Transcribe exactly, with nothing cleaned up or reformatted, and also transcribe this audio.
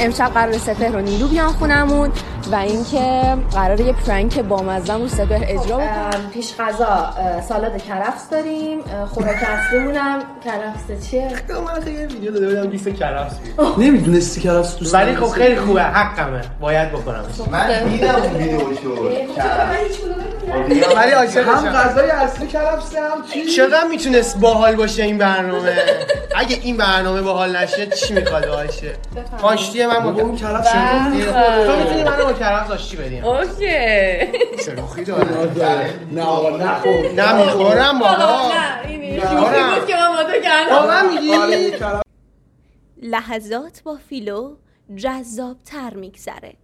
امشب قرار سپهر و نیلو بیان خونمون و اینکه قرار یه پرانک بامزه رو سپهر اجرا بکنم. پیش غذا سالاد کرفس داریم، خوراک اصلیمون هم کرفس چیه؟ من خیلی یه ویدیو داده بودم لیست کرفس بود. نمیدونستی کرفس دوست ولی خب خیلی خوبه، حقمه، باید بخورم. من دیدم اون ویدیوشو. ولی عاشقشم. هم غذای اصلی کرفس هم چی؟ چقدر میتونست باحال باشه این برنامه؟ اگه این برنامه باحال نشه چی میخواد باشه؟ آشتی من با اون کرفس تو میتونی منو با کرفس آشتی بدیم. اوکی. شروخی داره. نه آقا نخور. نه میخورم بابا. نه اینی شوخی بود که من با تو کردم. واقعا میگی؟ لحظات با فیلو جذاب‌تر میگذره.